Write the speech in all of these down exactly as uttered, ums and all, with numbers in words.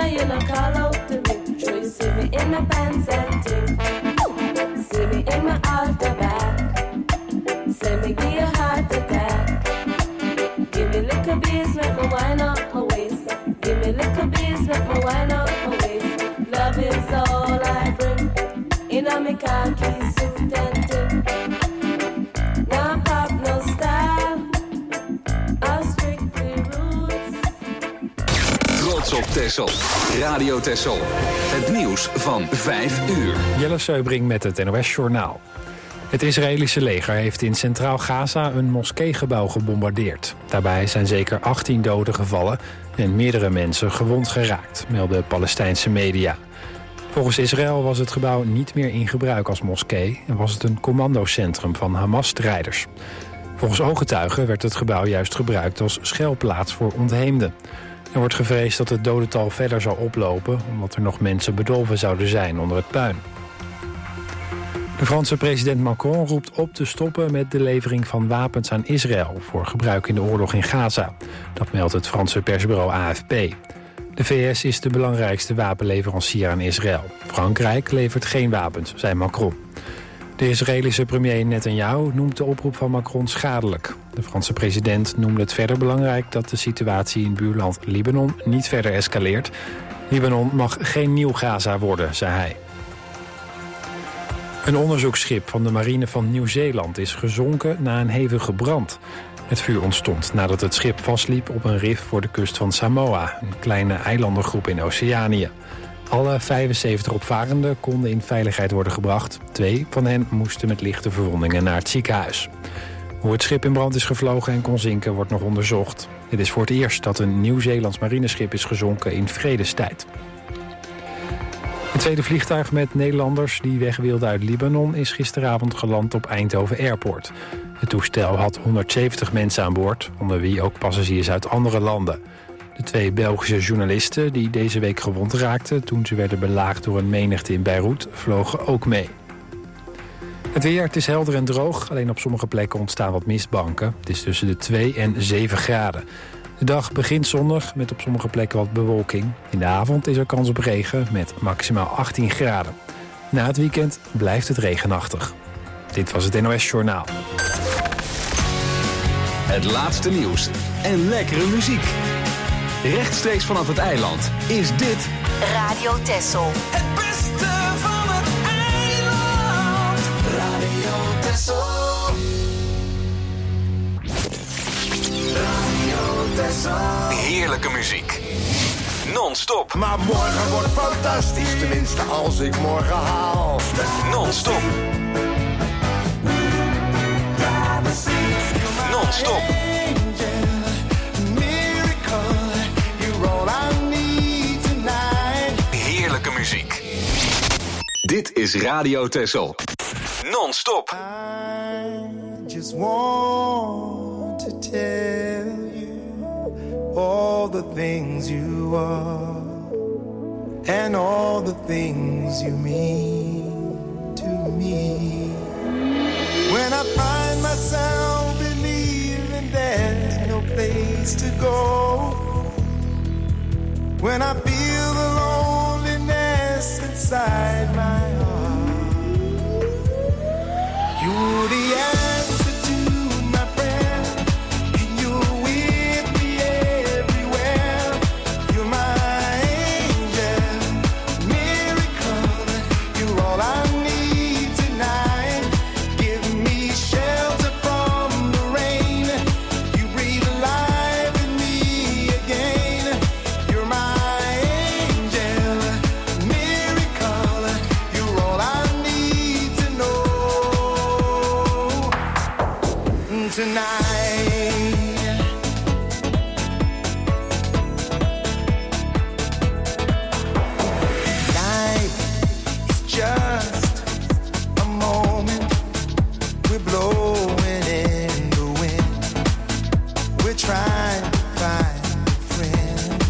you look all out to me. Sure you see me in my pants and thing. See me in my altar back. Say me give you heart attack. Give me little bees, make me wine up my waist. Give me little bees, make me wine up my waist. Love is all I bring. In a me khaki suit and tin. No pop, no style. I strictly roots. Trots op Texel. Radio Texel. Het nieuws van vijf uur. Jelle Seubring met het N O S-journaal. Het Israëlische leger heeft in Centraal Gaza een moskeegebouw gebombardeerd. Daarbij zijn zeker achttien doden gevallen en meerdere mensen gewond geraakt, melden Palestijnse media. Volgens Israël was het gebouw niet meer in gebruik als moskee en was het een commandocentrum van Hamas-strijders. Volgens ooggetuigen werd het gebouw juist gebruikt als schuilplaats voor ontheemden. Er wordt gevreesd dat het dodental verder zal oplopen, omdat er nog mensen bedolven zouden zijn onder het puin. De Franse president Macron roept op te stoppen met de levering van wapens aan Israël voor gebruik in de oorlog in Gaza. Dat meldt het Franse persbureau A F P. De V S is de belangrijkste wapenleverancier aan Israël. Frankrijk levert geen wapens, zei Macron. De Israëlische premier Netanyahu noemt de oproep van Macron schadelijk. De Franse president noemde het verder belangrijk dat de situatie in buurland Libanon niet verder escaleert. Libanon mag geen nieuw Gaza worden, zei hij. Een onderzoeksschip van de marine van Nieuw-Zeeland is gezonken na een hevige brand. Het vuur ontstond nadat het schip vastliep op een rif voor de kust van Samoa, een kleine eilandengroep in Oceanië. Alle vijfenzeventig opvarenden konden in veiligheid worden gebracht. Twee van hen moesten met lichte verwondingen naar het ziekenhuis. Hoe het schip in brand is gevlogen en kon zinken wordt nog onderzocht. Het is voor het eerst dat een Nieuw-Zeelands marineschip is gezonken in vredestijd. Het tweede vliegtuig met Nederlanders die weg wilden uit Libanon is gisteravond geland op Eindhoven Airport. Het toestel had honderdzeventig mensen aan boord, onder wie ook passagiers uit andere landen. De twee Belgische journalisten die deze week gewond raakten toen ze werden belaagd door een menigte in Beirut vlogen ook mee. Het weer, het is helder en droog, alleen op sommige plekken ontstaan wat mistbanken. Het is tussen de twee en zeven graden. De dag begint zonnig met op sommige plekken wat bewolking. In de avond is er kans op regen met maximaal achttien graden. Na het weekend blijft het regenachtig. Dit was het N O S-journaal. Het laatste nieuws en lekkere muziek. Rechtstreeks vanaf het eiland is dit Radio Texel. Het beste van het eiland. Radio Texel. Radio Texel. heerlijke muziek. Non-stop. Maar morgen wordt fantastisch, tenminste als ik morgen haal. Non-stop. Non-stop. Heerlijke muziek. Dit is Radio Texel. Non-stop. I just want to tell you all the things you are and all the things you mean to me. When I find myself believing there's no place to go, when I feel the loneliness inside my heart, you're the answer to my prayer, and you're with me everywhere. You're my angel, miracle, you're all I need tonight. Give me shelter from the rain, you breathe life in me again. You're my angel, miracle, you're all I need to know tonight. Life is just a moment. We're blowing in the wind. We're trying to find a friend.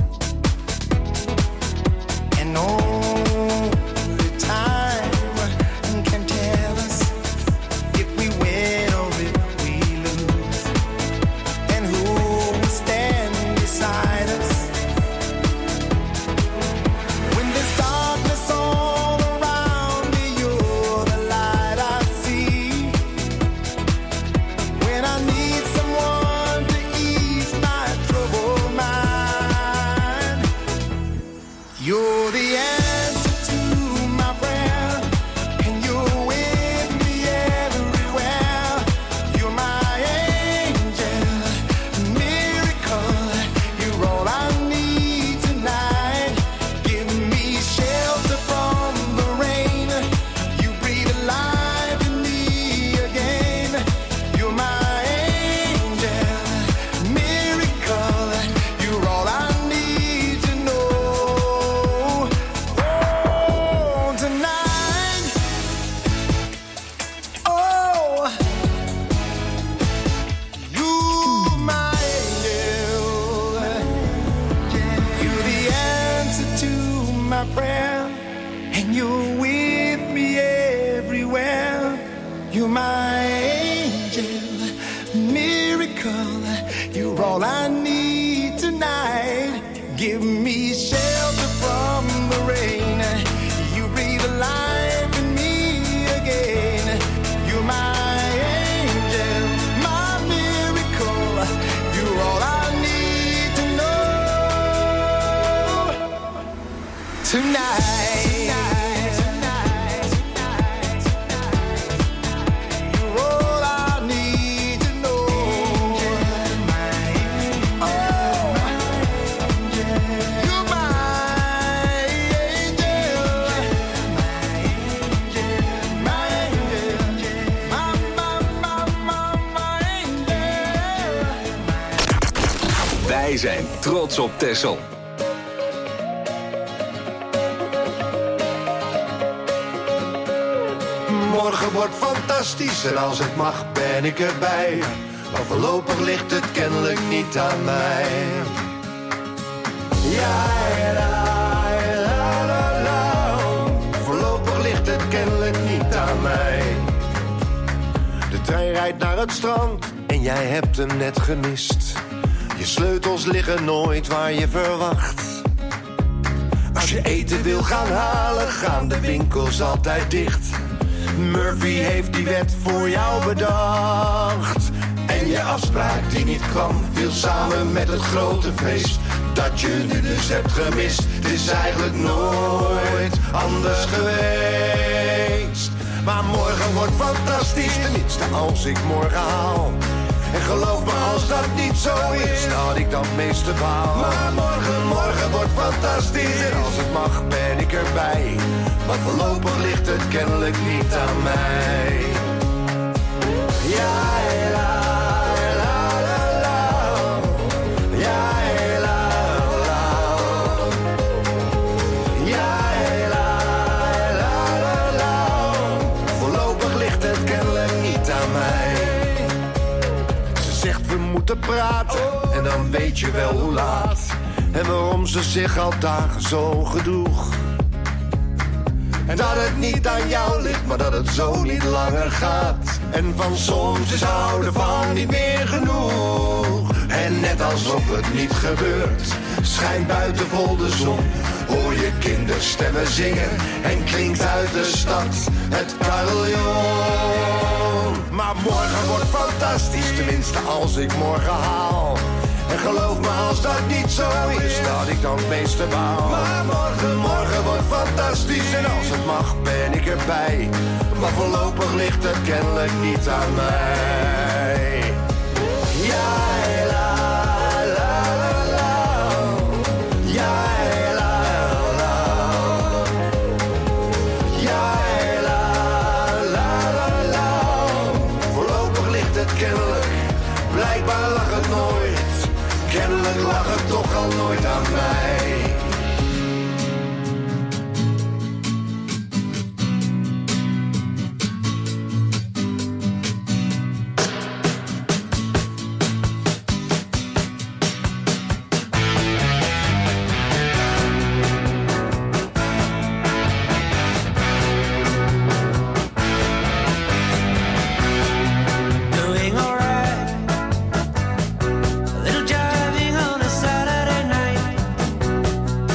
And only time can tell us if we win or if we lose, and who will stand beside us my prayer, and you're with me everywhere. You're my angel, miracle. You're all I need tonight. Give me shelter from the rain. You breathe life in me again. You're my angel, my miracle. You're all I need to know tonight. Wij zijn trots op Texel. Morgen wordt fantastisch en als het mag ben ik erbij. Maar voorlopig ligt het kennelijk niet aan mij. Ja, la, la, la, la. Voorlopig ligt het kennelijk niet aan mij. De trein rijdt naar het strand en jij hebt hem net gemist. Je sleutels liggen nooit waar je verwacht. Als je eten wil gaan halen, gaan de winkels altijd dicht. Murphy heeft die wet voor jou bedacht. En je afspraak die niet kwam, viel samen met het grote feest dat je nu dus hebt gemist. Het is eigenlijk nooit anders geweest. Maar morgen wordt fantastisch, tenminste als ik morgen haal. En geloof me, als dat niet zo is, dat ik dan het meeste baal. Maar morgen, morgen wordt fantastisch. En als het mag, ben ik erbij. Maar voorlopig ligt het kennelijk niet aan mij. Ja, la, la, la, la. Ja, la, la. Ja, la, la, la, la. Voorlopig ligt het kennelijk niet aan mij. Zegt we moeten praten en dan weet je wel hoe laat. En waarom ze zich al dagen zo gedroeg. En dat het niet aan jou ligt, maar dat het zo niet langer gaat. En van soms is houden van niet meer genoeg. En net alsof het niet gebeurt, schijnt buiten vol de zon. Hoor je kinderstemmen zingen en klinkt uit de stad het carillon. Maar morgen wordt fantastisch, tenminste als ik morgen haal. En geloof me, als dat niet zo is, dat ik dan het meeste baal. Maar morgen, morgen wordt fantastisch en als het mag ben ik erbij. Maar voorlopig ligt het kennelijk niet aan mij. Ja, la, la, la, la. Ja, la, la. Ja, la, la, la, la. Voorlopig ligt het kennelijk, blijkbaar lag het nooit. Kennelijk lag het toch al nooit aan mij. Little driving on a Saturday night.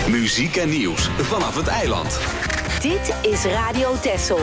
Muziek en nieuws vanaf het eiland. Dit is Radio Texel.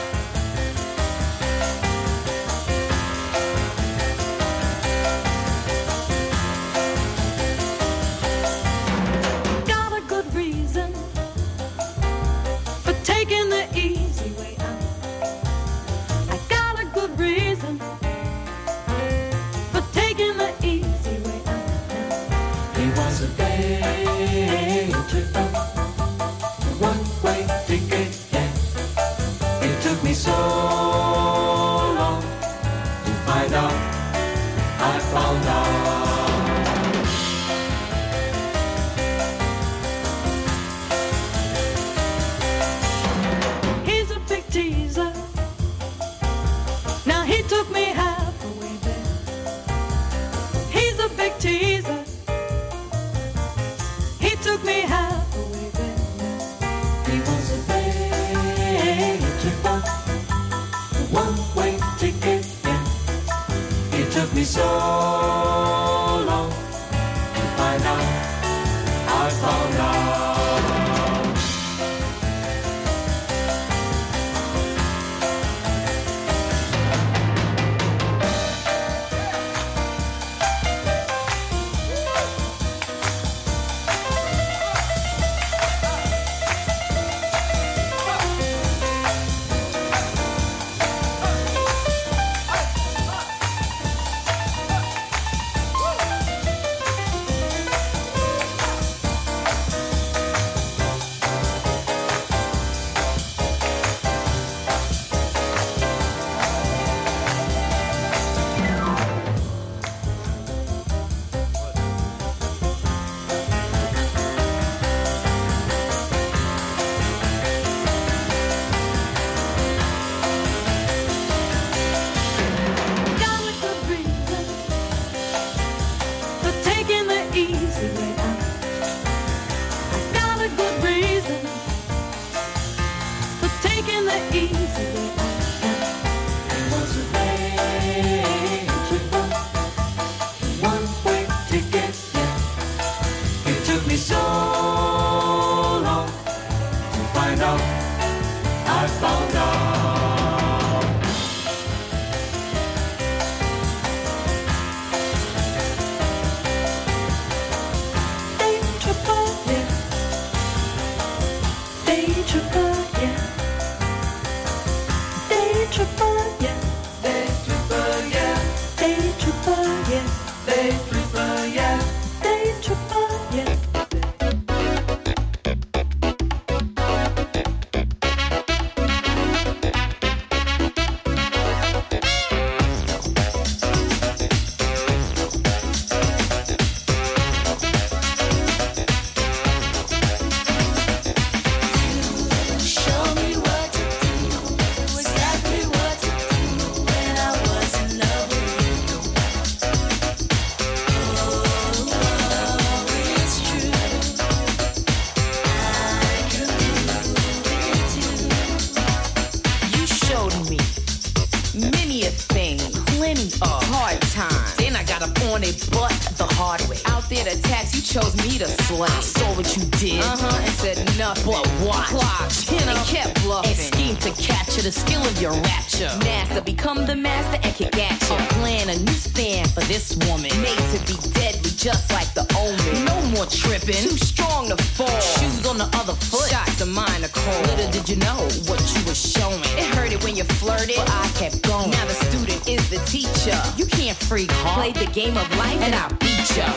Game of life and I'll beat ya.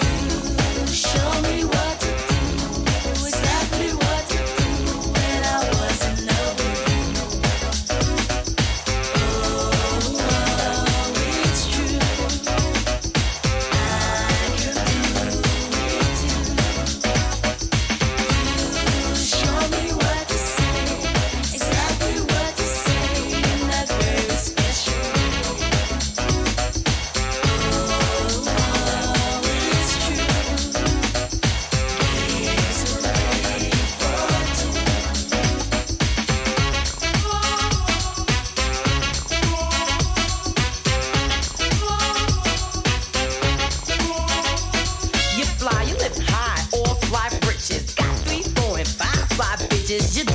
Show me what to do, exactly what to do when I was in love with you. Oh, oh, it's true. I can do it too. Show me what to say, exactly what to say in that very special way. fly, you live high, off life riches. Got three, four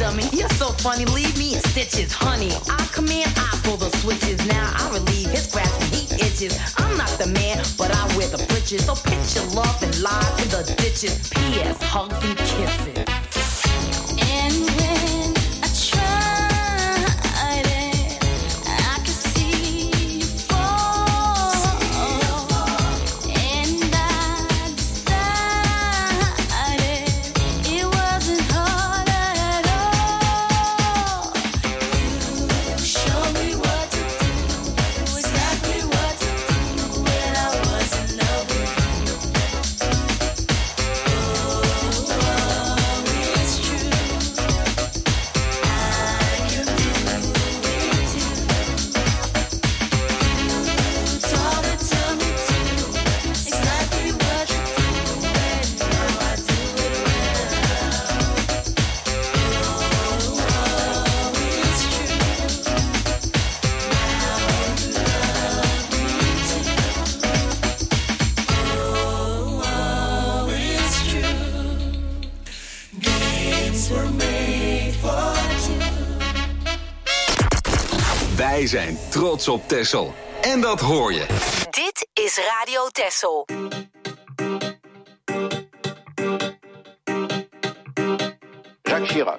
dummy. You're so funny, leave me in stitches. Honey, I come in, I pull the switches. Now I relieve his grasp and he itches. I'm not the man, but I wear the britches. So pitch your love and lie in the ditches. P S. Hugs and kisses. And when I tried it, I could see you fall. And I decided it wasn't hard at all. You showed me what to do, exactly what to do when I was in love with you. Oh, oh, it's true. I can do it too. You taught it to me too, exactly what you do, and now I do it well. Oh, oh, it's true. Now you love me too. Oh, oh, it's true. Games were made for two. Wij zijn trots op Texel. En dat hoor je. Dit is Radio Texel. Jacques Chirac.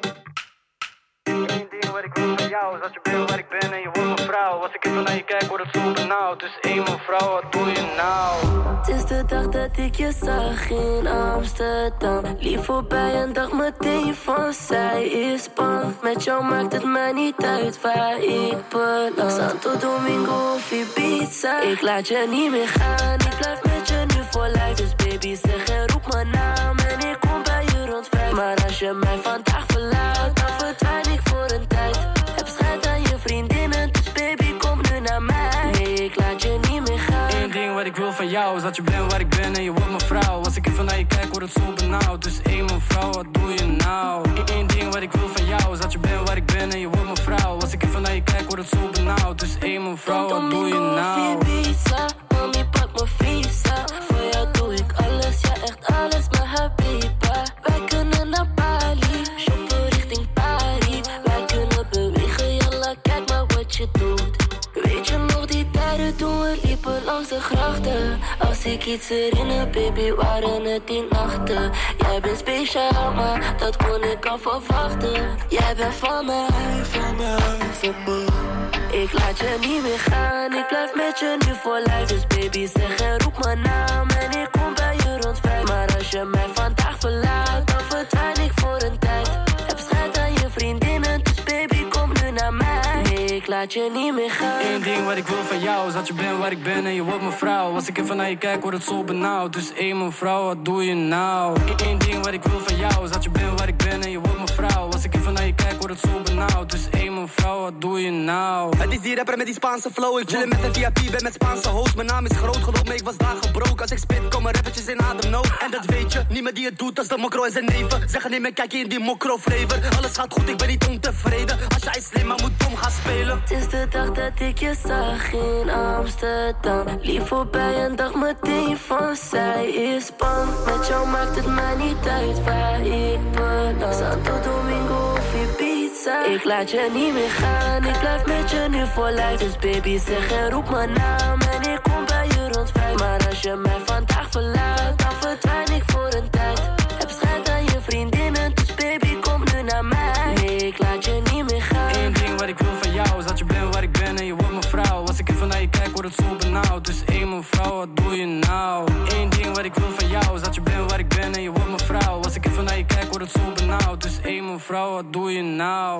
Eén ding wat ik wil van jou is dat je bent waar ik ben en je wordt mijn vrouw. Als ik even naar je kijk word het zo benauwd. Dus één mevrouw, wat doe je nou? Het is de dag dat ik je zag in Amsterdam. Lief voorbij en dacht meteen van zij is bang. Met jou maakt het mij niet uit waar ik beland. Santo Domingo of Ibiza. Ik laat je niet meer gaan. Ik blijf met je nu voor lijf. Dus baby zeg en roep mijn naam. En ik kom bij je rond vijf. Maar als je mij vandaag verlaat, dan verdwijn ik voor een tijd. Heb schijt aan je vriendinnen, dus baby kom nu naar mij. Nee, ik laat je niet meer gaan. Eén ding wat ik wil van jou is dat je bent waar ik ben en je wordt mijn vrouw. Als ik even naar je kijk word het zo benauwd. Dus één mevrouw, wat doe je nou? Eén ding wat ik wil van jou is dat je bent waar ik ben en je wordt mijn vrouw. Als ik even naar je kijk word het zo benauwd. Dus één mevrouw, wat doe je nou? Mami, pak mijn visa. Voor jou doe ik alles, ja echt alles, maar habiba. Wij kunnen naar Bali, shoppen richting Paris. Wij kunnen bewegen, jalla, kijk maar wat je doet. Weet je nog die tijden toen we liepen langs de grachten? Als ik iets herinner, baby, waren het die nachten. Jij bent speciaal, maar dat kon ik al verwachten. Jij bent van mij, van mij, van mij. Ik laat je niet meer gaan, ik blijf met je nu voor lijf. Dus baby zeg en roep mijn naam en ik kom bij je rond vijf. Maar als je mij vandaag verlaat, dan verdwijn ik voor een tijd. Heb schijt aan je vriendinnen, dus baby kom nu naar mij. Nee, ik laat je niet meer gaan. Eén ding wat ik wil van jou is dat je bent waar ik ben en je wordt mijn vrouw. Als ik even naar je kijk word het zo benauwd. Dus één mevrouw, wat doe je nou? Eén ding wat ik wil van jou is dat je bent waar ik ben en je wordt mijn vrouw. Als ik even naar je kijk word het zo benauwd. Dus één mevrouw, wat doe je nou? Het is die rapper met die Spaanse flow. Ik chillen met een V I P, ben met Spaanse host. Mijn naam is groot, geloof me, ik was daar gebroken. Als ik spit, komen rappertjes in ademnood. En dat weet je, niemand die het doet als de mokro en zijn neven. Zeggen nee, maar kijk je in die mokro flavor. Alles gaat goed, ik ben niet ontevreden. Als jij slim, maar moet dom gaan spelen. Het is de dag dat ik je zag in Amsterdam. Lief voorbij en dacht meteen van zij is bang. Met jou maakt het mij niet uit waar ik beland. Santo Domingo of Ibiza. Ik laat je niet meer gaan, ik blijf met je nu voor lijf. Dus baby zeg en roep mijn naam en ik kom bij je rond vijf. Maar als je mij vandaag verlaat, dan verdwijn ik voor een tijd. Heb schijt aan je vriendinnen, dus baby kom nu naar mij. Nee, ik laat je niet meer gaan. Eén ding wat ik wil van jou is dat je bent waar ik ben en je wordt mijn vrouw. Als ik even naar je kijk word het zo benauwd. Dus één mevrouw, wat doe je nou? Eén ding wat ik wil van jou is dat je bent waar ik ben en je wordt mijn vrouw. Als ik even naar je kijk word het zo benauwd. Dus één mevrouw, wat doe je nou?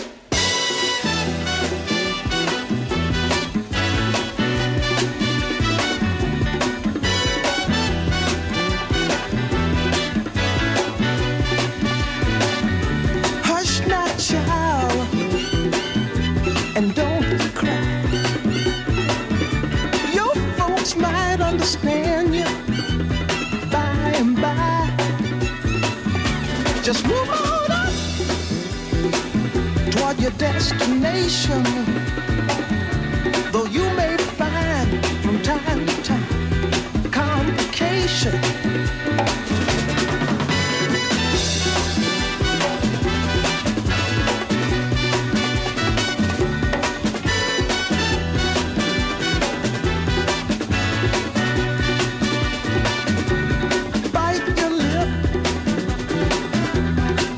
Hush not, child, and don't cry. Your folks might understand you by and by. Just move on up toward your destination. Though you may find from time to time complication.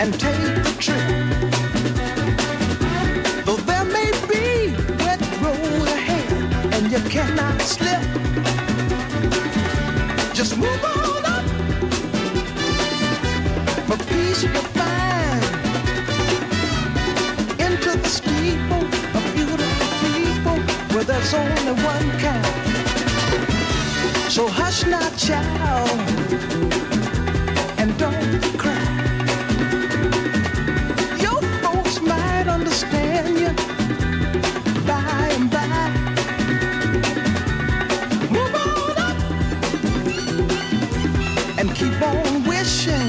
and take the trip. Though there may be wet road ahead and you cannot slip, just move on up. For peace you find into the steeple of beautiful people where there's only one kind. So hush now, child, and don't cry. Your folks might understand you by and by. Move on up and keep on wishing.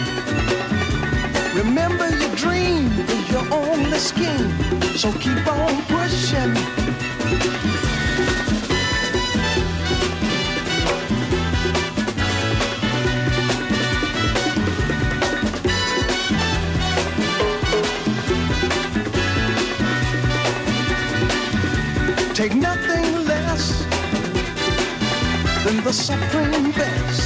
Remember your dream is your only scheme, so keep on pushing. Take nothing less than the supreme best.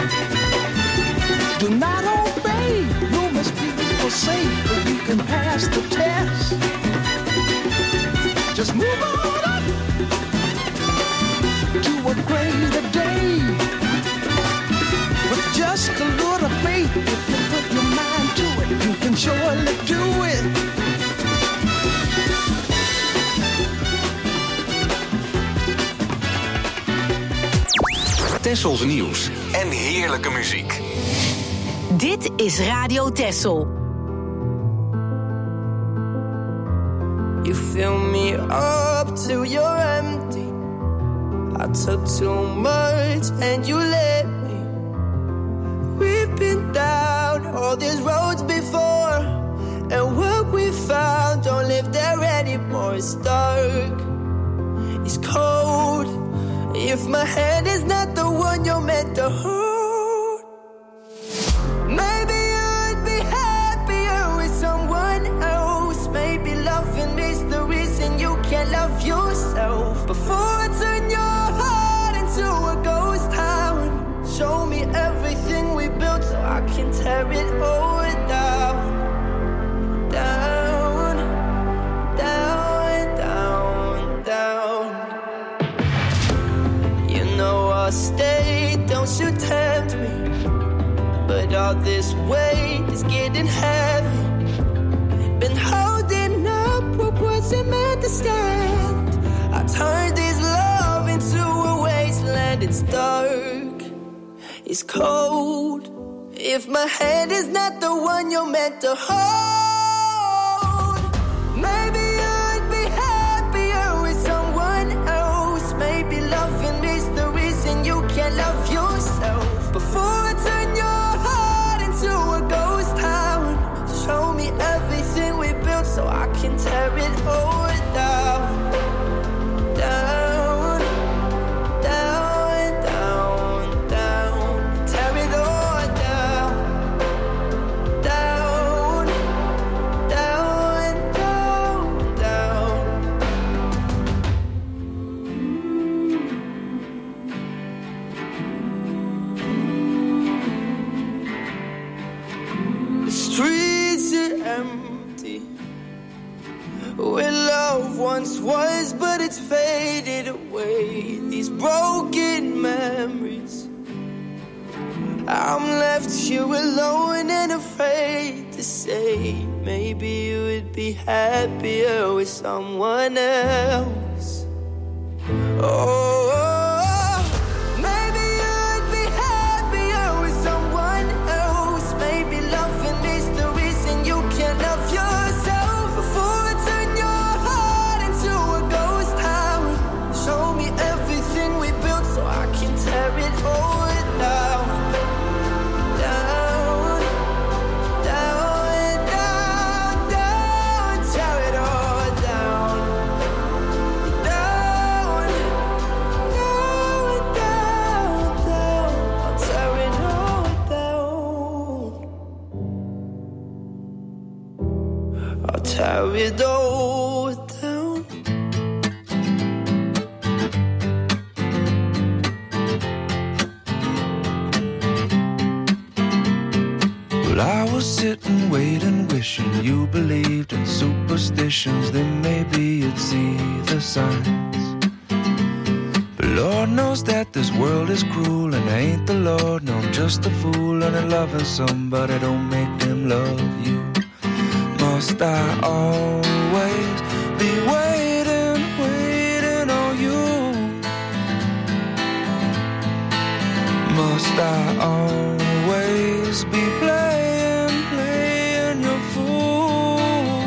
Do not obey rumors people say, but you can pass the test. Just move on up to a greater day. With just a little faith, if you put your mind to it, you can surely do it. Tessels nieuws en heerlijke muziek. Dit is Radio Tessel. You fill me up till you're empty. I took too much and you let me. We've been down all these roads before, and what we found don't live there anymore. It's dark, it's cold. If my hand is not the one you're meant to hold, maybe you'd be happier with someone else. Maybe loving is the reason you can't love yourself. Before I turn your heart into a ghost town, show me everything we built so I can tear it all down. Down, down, down, down. You know I'll stay, don't you tempt me. But all this weight is getting heavy. Been holding up what wasn't meant to stand. I turned this love into a wasteland. It's dark, it's cold. If my hand is not the one you're meant to hold, maybe you'd be happier with someone else. Maybe loving is the reason you can't love yourself. Before I turn your heart into a ghost town, show me everything we built so I can tear it all down. Down, down, down, down. Tear it all down. Down, down, down, down. The streets are empty, where love once was, but it's faded away. These broken memories, I'm left here alone and afraid to say, maybe you would be happier with someone else. Oh, maybe you'd be happier with someone else. Maybe loving is the reason you can't love yourself. Before I turn your heart into a ghost town, show me everything we built so I can tear it all down. Down, down, down, down. Tear it all down. Down, down, down, down. I'll tear it all down. I'll tear it all down. Well, I was sitting, waiting, wishing you believed in superstitions. Then maybe you'd see the signs. But Lord knows that this world is cruel, and I ain't the Lord, no, I'm just a fool. And loving somebody don't make them love you. Must I always be waiting, waiting on you? Must I always be playing, playing your fool?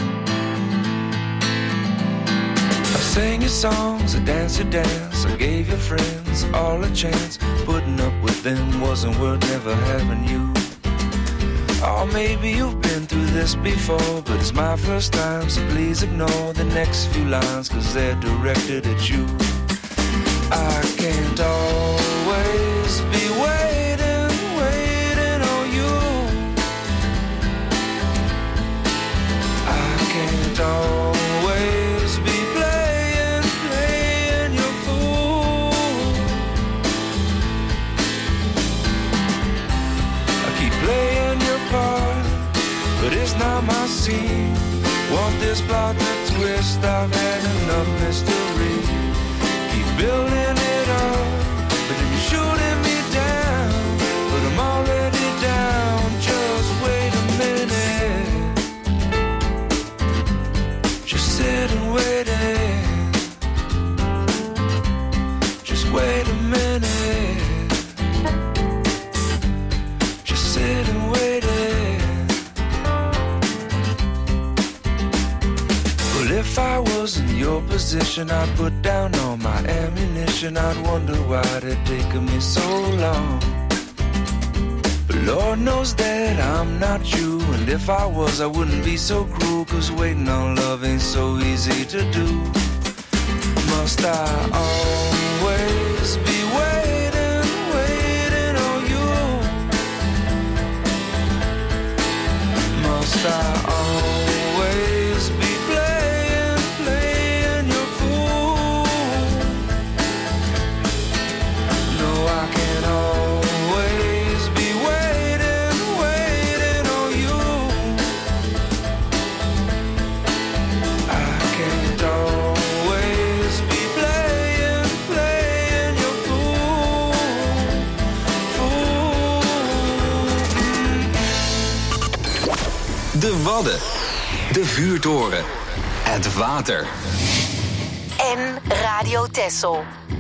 I sang your songs, I danced your dance, I gave your friends all a chance. Putting up with them wasn't worth never having you. Or maybe you've been through this before, but it's my first time, so please ignore the next few lines, cause they're directed at you. I can't always be waiting, waiting on you. I can't always be playing, playing your fool. I keep playing your part, but it's not my scene. Want this plot to twist, I've had enough mystery. Keep building it up, but then you're shooting me down. But I'm already down, just wait a minute. Just sit and wait it. Just wait a minute. Just sit and wait it. Well, if I was in your position, I'd put down all my ammunition. I'd wonder why it taken me so long. But Lord knows that I'm not you, and if I was, I wouldn't be so cruel, cause waiting on love ain't so easy to do. Must I always be waiting, waiting on you? Must I always be playing, playing your fool? No, I can't always be waiting, waiting on you. I can't always be playing, playing your fool, fool. De Wadden. De Vuurtoren. Het water. En Radio Texel.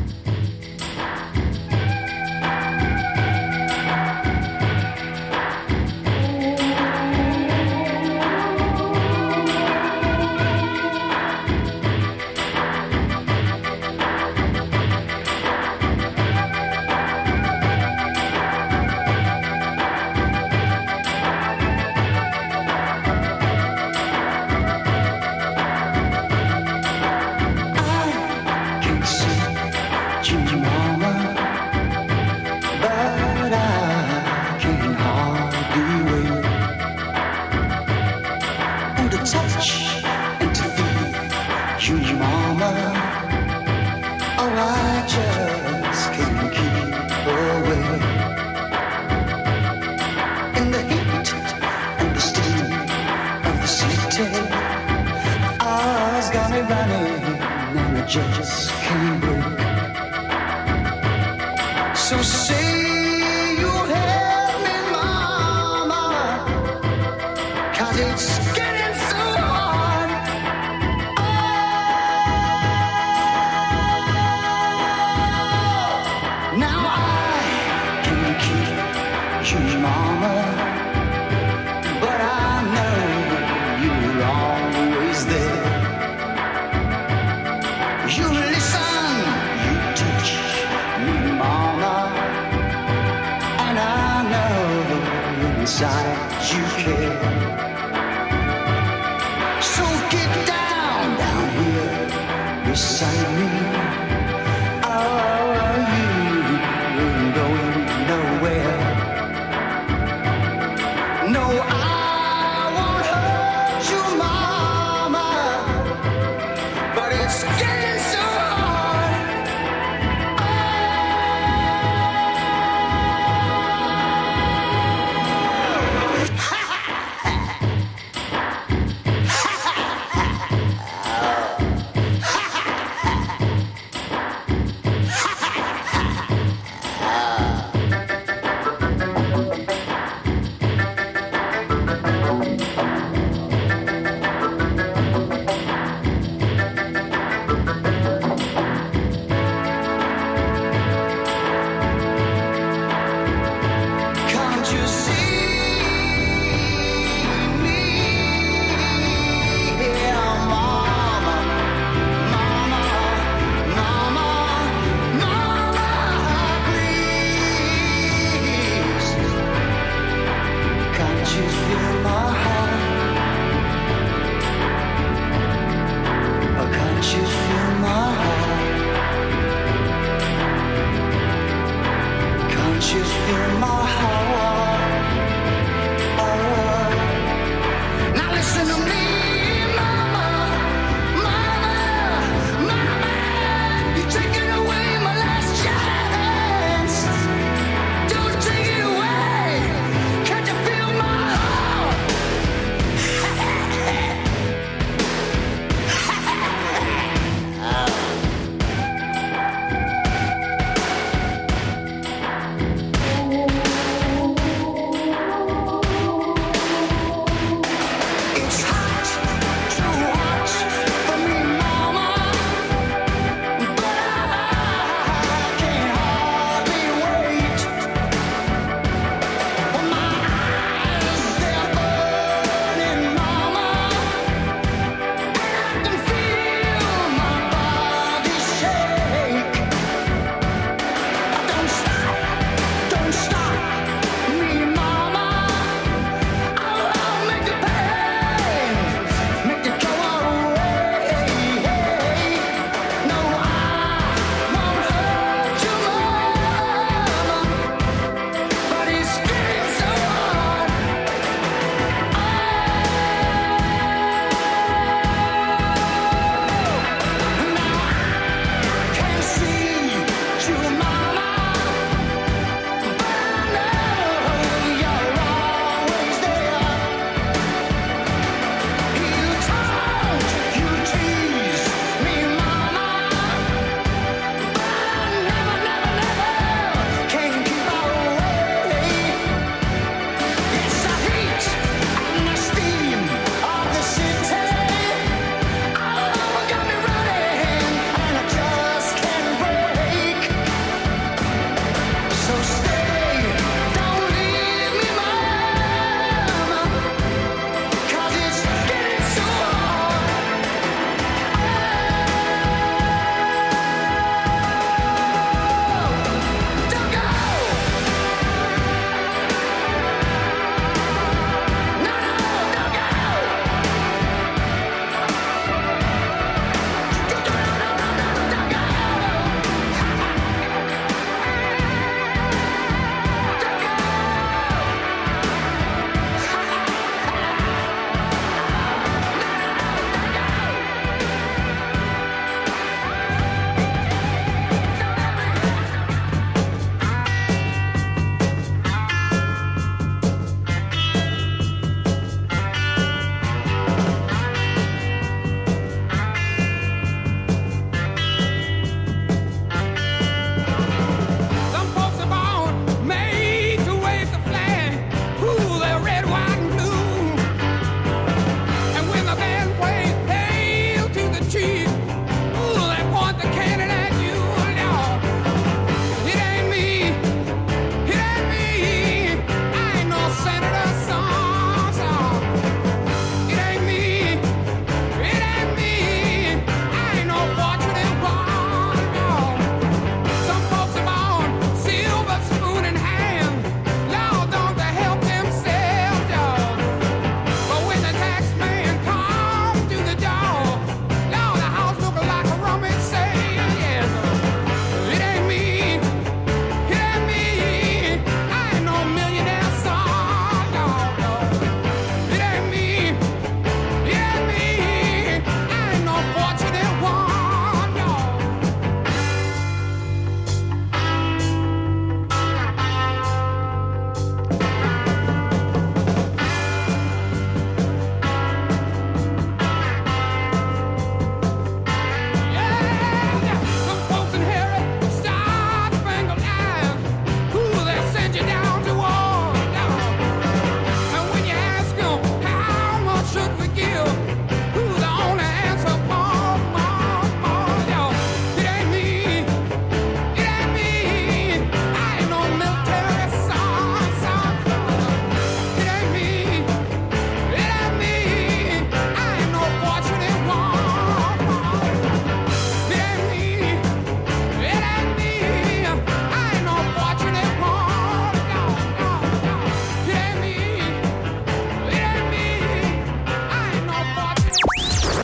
Just can't break. So say you help me, mama, 'cause it's getting so hard. Oh, now I can keep you, mama, but I know you're always there. You listen, you teach me, mama, and I know inside you care. So get down, down here beside me. Oh, you ain't going nowhere. No, I won't hurt you, mama, but it's getting so hard.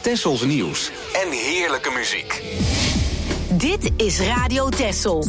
Tessels nieuws en heerlijke muziek. Dit is Radio Tessel.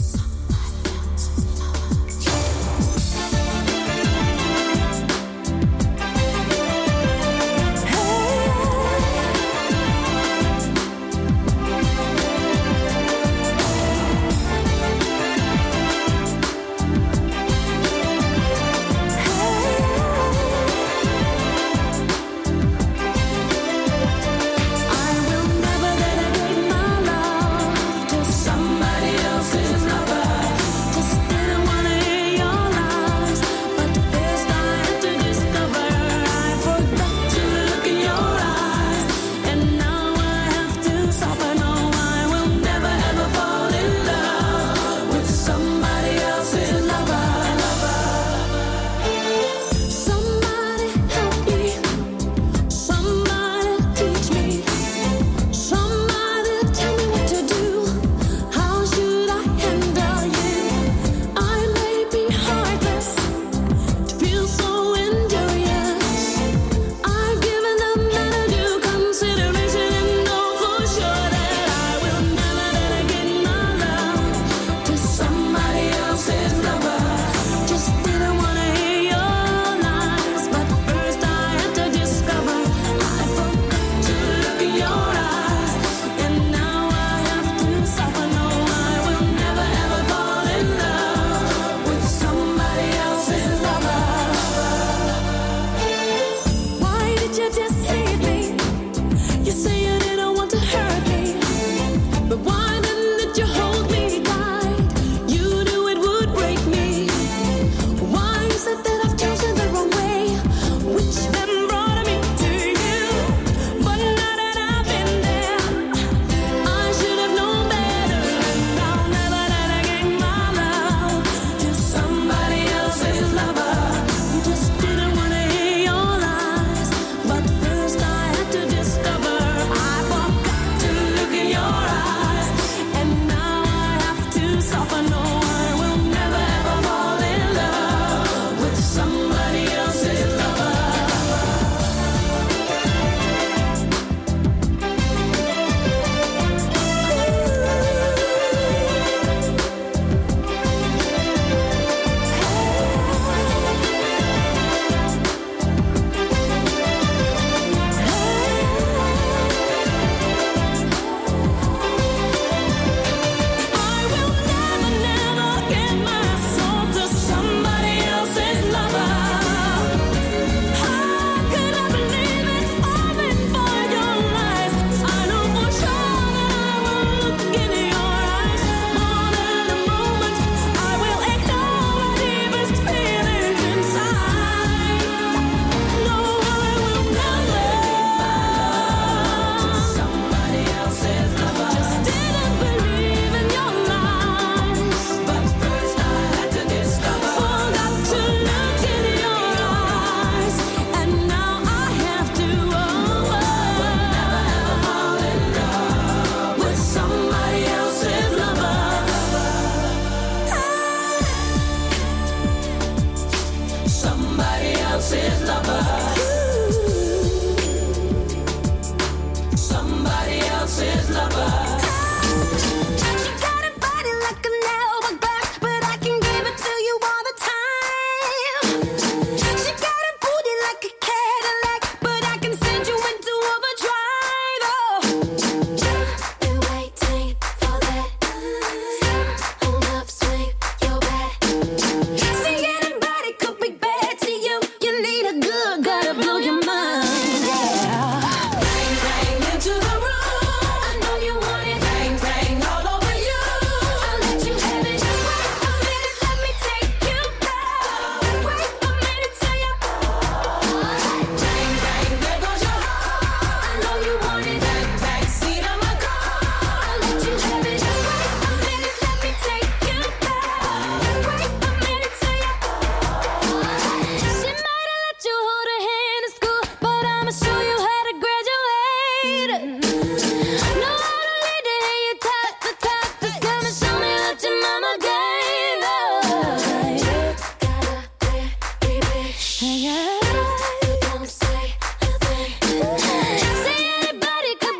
Say anybody could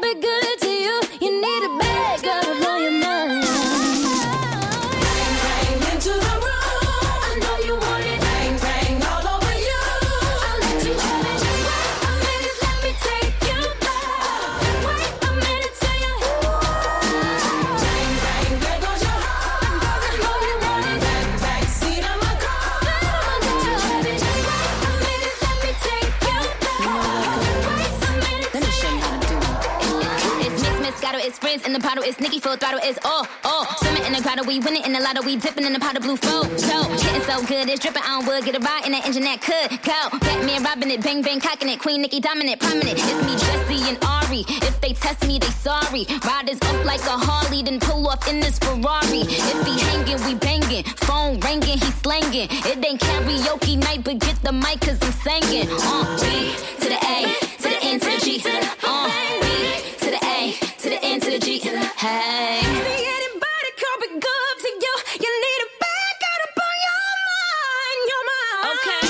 It's friends in the bottle, it's Nicki full throttle, it's all, all. Swimming in the grotto, we winning in the lotto, we dipping in the pot of blue flow. So, getting so good, it's dripping on wood, get a ride in that engine that could go. Batman robbing it, bang bang cocking it, Queen Nicki dominant, prominent. It's me, Jesse and Ari. If they test me, they sorry. Riders up like a Harley, then pull off in this Ferrari. If he hanging, we banging. Phone ringing, he slanging. It ain't karaoke night, but get the mic cause I'm singing. Uh, B to the A, to the N to the G. Uh, B to the A, to the N to the G. Hey. See anybody come be good to you? You need a back out up on your mind, your mind. Okay.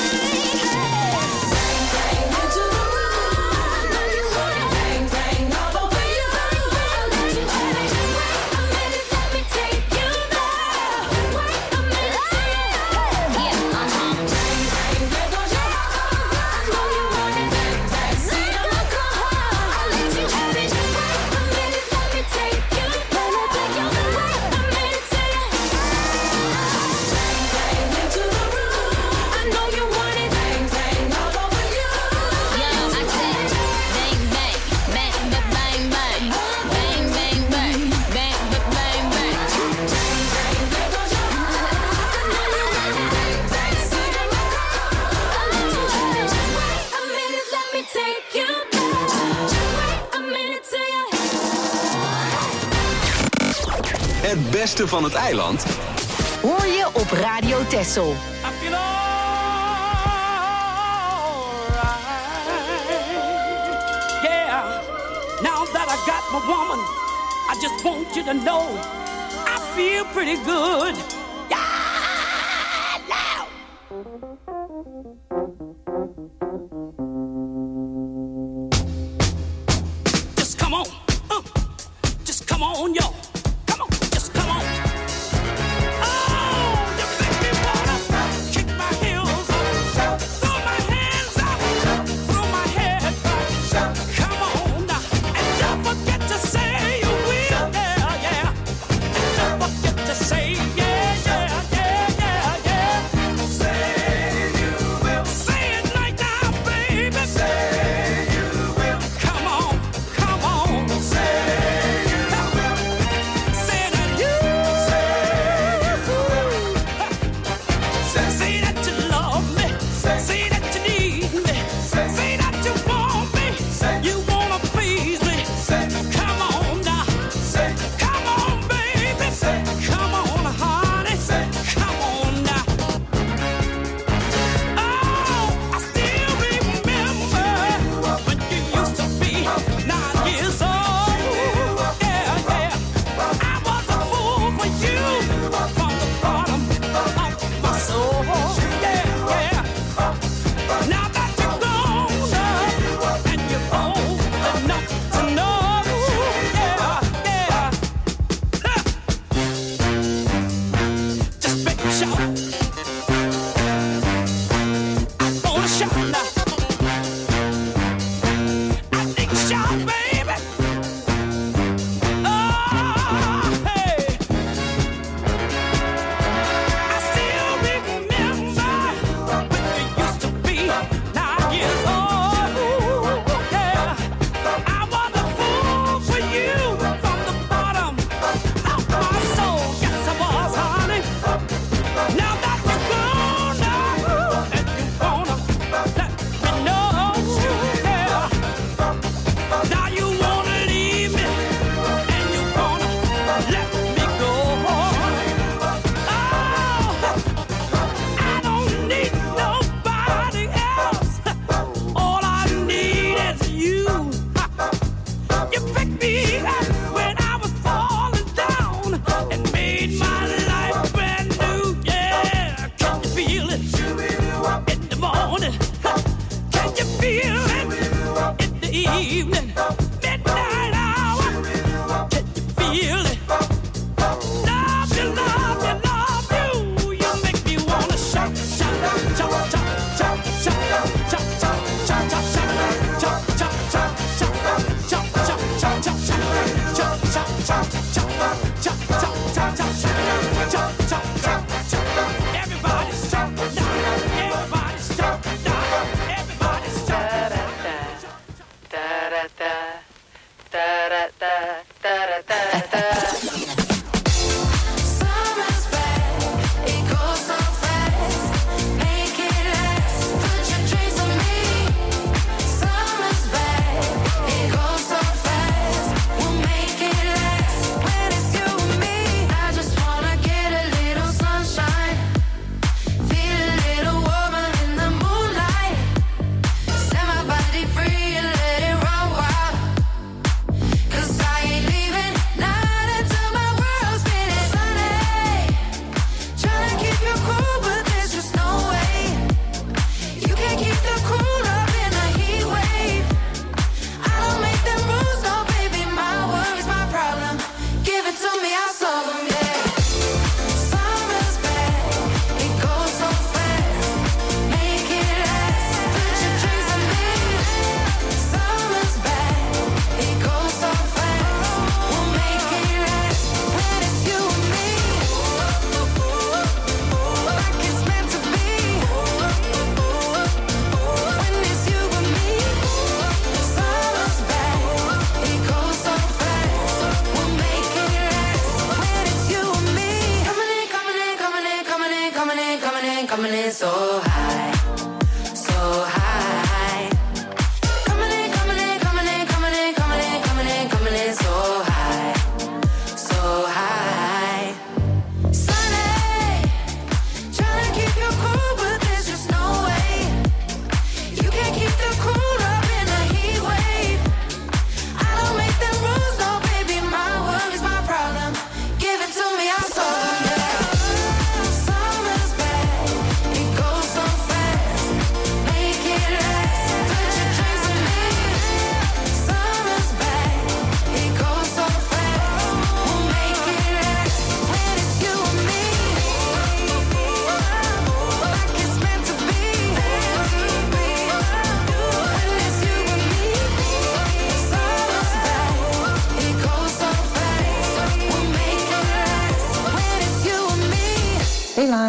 Het beste van het eiland hoor je op Radio Texel. Yeah, now that I got my woman, I just want you to know I feel pretty good. Yeah, now. Just come on, uh, just come on, yo. Da da da.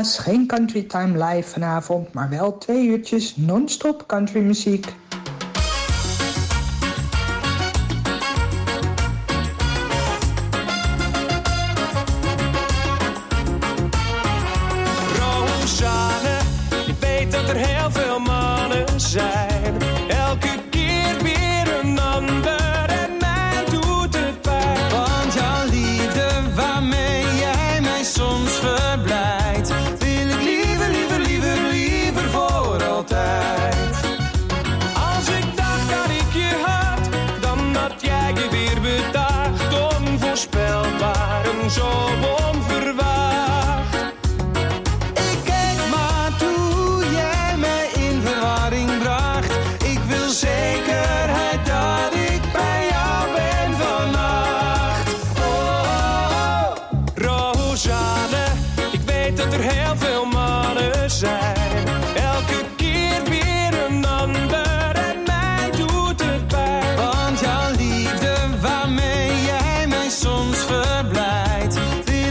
helaas geen Country Time live vanavond, maar wel twee uurtjes non-stop countrymuziek. Rosanne, ik weet dat er heel veel mannen zijn. Elke keer weer een ander en mij doet het pijn. Want jouw liefde waarmee jij mij soms verblijdt, wil ik liever, liever, liever, liever voor altijd. Als ik dacht dat ik je had, dan had jij je weer bedacht. Onvoorspelbaar en zo onverwacht. Ik keek maar toe jij mij in verwarring bracht. Ik wil zekerheid dat ik bij jou ben vannacht. Oh, Rosanne, ik weet dat er heel veel mannen zijn. Elke keer weer een ander en mij doet het pijn. Want jouw liefde waarmee jij mij soms verblijdt, wil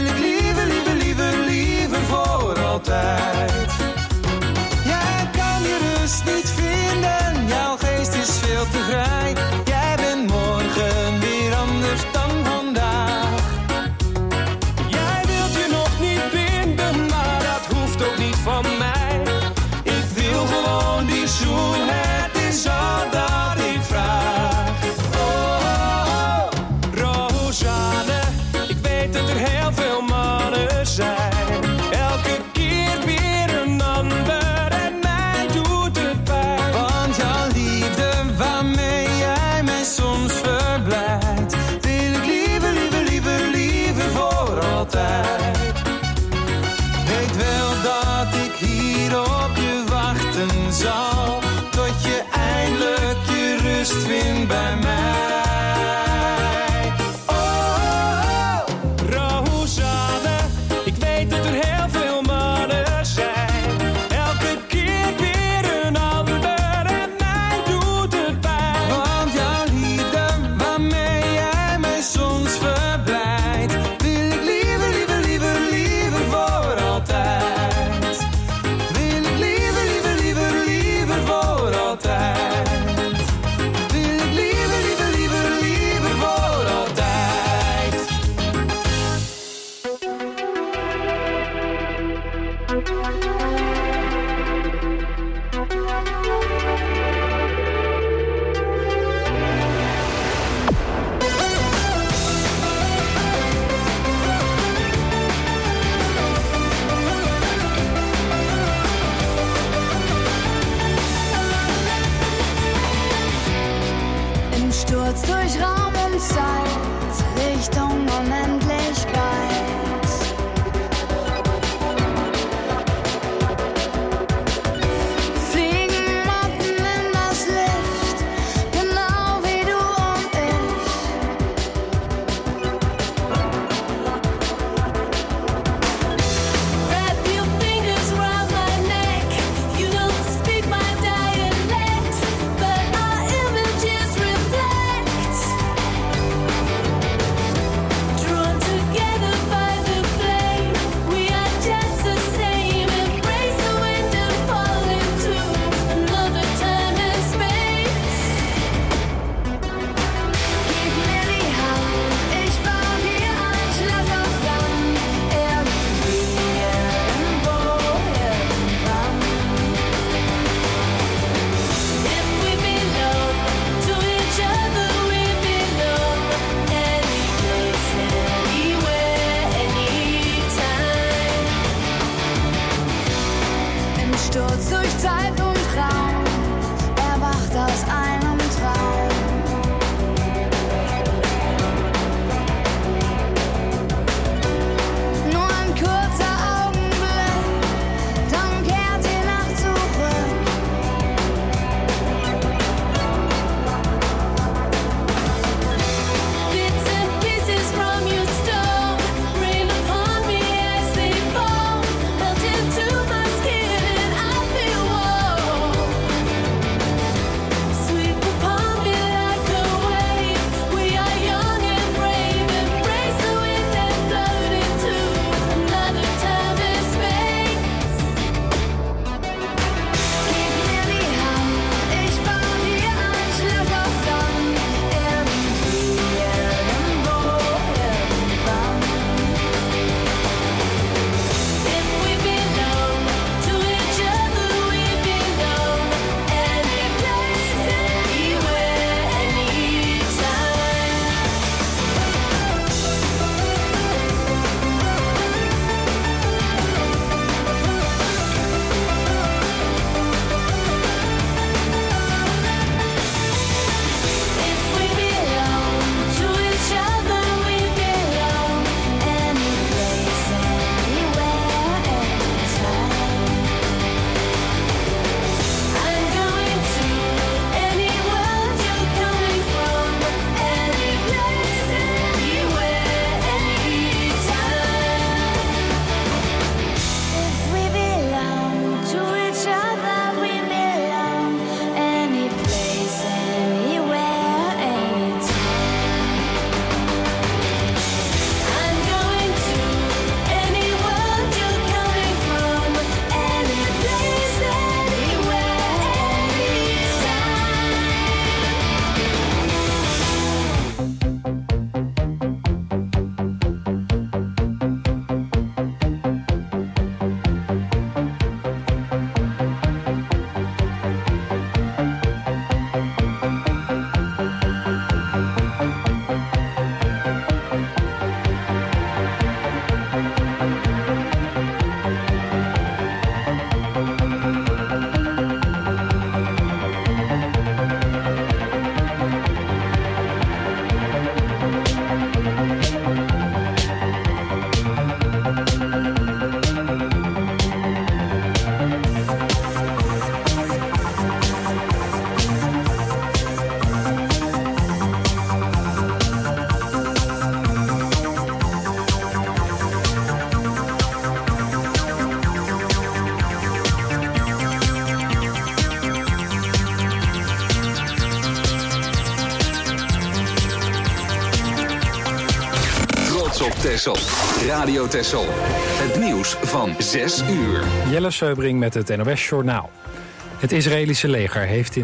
Texel. Radio Texel. Het nieuws van zes uur. Jelle Seubring met het N O S Journaal. Het Israëlische leger heeft in